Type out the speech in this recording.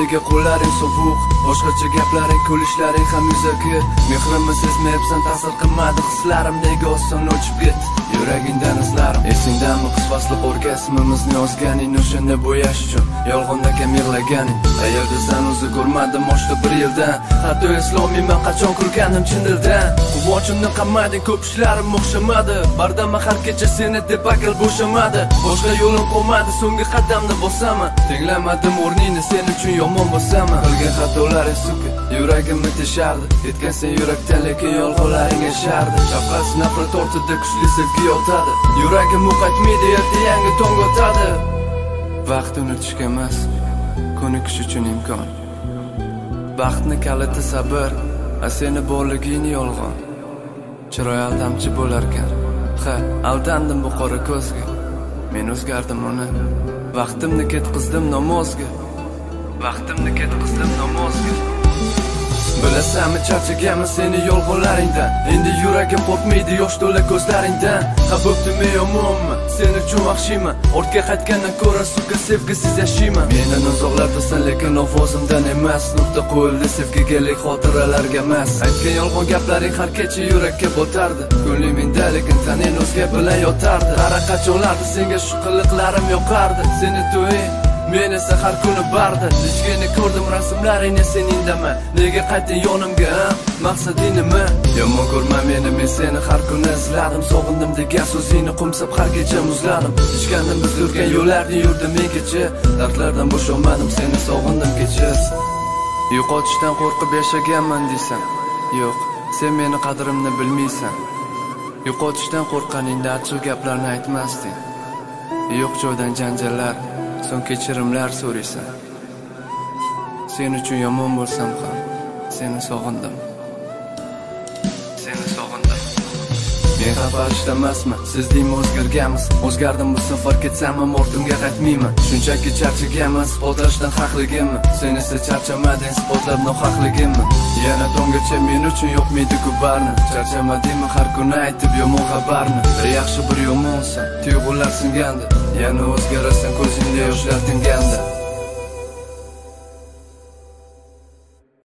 nega qo'llaring sovuq, boshqacha gaplaring, kulishlaring ham yuzaki. Mehrimni sezmayapsan, ta'sir qilmadi hislarim, nega oson o'chib ketdi yuragingdan izlarim. Esingdanmi qish fasli orgasmimizni yozganing, o'shanda bo'yash uchun yolg'onda kam yig'laganing. Qayerda san o'zi ko'rmadim oshda bir yildan, hatto eslolmayman qachon kulganim chin dildan. Quvonchimni qammading, ko'p ishlarim o'xshamadi, bardama har kecha seni deb akil bo'shamadi. Boshqa yo'lim qolmadi, so'nggi qadamni bosaman. Tenglamadim o'rningni, sen uchun yomon bo'lsaman. Qilgan xatolaring suka yuragimni teshardi, ketgan sen yurakdan, lekin yolg'onlaring yashardi. Shafqatsiz nafrat ortida kuchli sevgi yotadi, yuragim o'qatmaydi, erta yangi tong otadi. Vaqt unutishga emas, ko'nikish uchun imkon. Baxtni kaliti sabr, seni borliging yolg'on. Chiroy aldamchi bo'larkan, ha, aldandim bu qora ko'zga. Men o'zgardim uni, vaqtimni ketqizdim namozga. Vaqtimni ketqizdim namozga. Bilasanmi charchaganman seni yolg'onlaringdan, endi yuragim qo'rqmaydi yosh to'la ko'zlaringdan. Ha bo'ptimi yomonmi, sen uchun vahshiyman, ortga qaytgandan ko'ra suka sevgisiz yashayman. Meni uzoqlardasan lekin ovozimdan emas, nuqta qo'yildi sevgiga lek xotiralarga emas. Aytgan yolg'on gaplaring har kecha yurakka botardi, ko'nglim menda lekin taning o'zga bilan yotardi. Qara qachonlarda senga shu qiliqlarim yoqardi, seni to'ying men esa har kuni bardi. Lichkini ko'rdim rasmlaringni sen indama, nega qaytding yonimga, maqsading nima? Yomon ko'rma meni, men seni har kuni izladim, sog'indim degan so'zingni qumsab har kecha muzladim. Ichgandim biz yurgan yo'llarni yurdim men kecha, dardlardan bo'sholmadim, seni sog'indim kecha. Yo'qotishdan qo'rqib yashaganman deysan, yo'q, sen meni qadrimni bilmaysan. Yo'qotishdan qo'rqqaningda achchiq gaplarni aytmasding, yo'q joydan janjallar, so'ng kechirimlar so'raysan. Sen uchun yomon bo'lsam ham seni sog'indim. Seni sog'indim. Men xafa ishdamasman, sizdingmi o'zgarganmiz. O'zgardim bu safar, ketsam ham ortimga qaytmayman. Shunchaki charchaganman isbotlashdan haqligimni, sen esa charchamading isbotlab nohaqligimni. Yana tonggacha men uchun yo'qmaydi-ku barni. Charchamadingmi har kuni aytib yomon xabarni. Bir yaxshi bir yomonsan, tuyg'ular singandi, yana o'zgarasan ko'zingda yoshlar tingandi.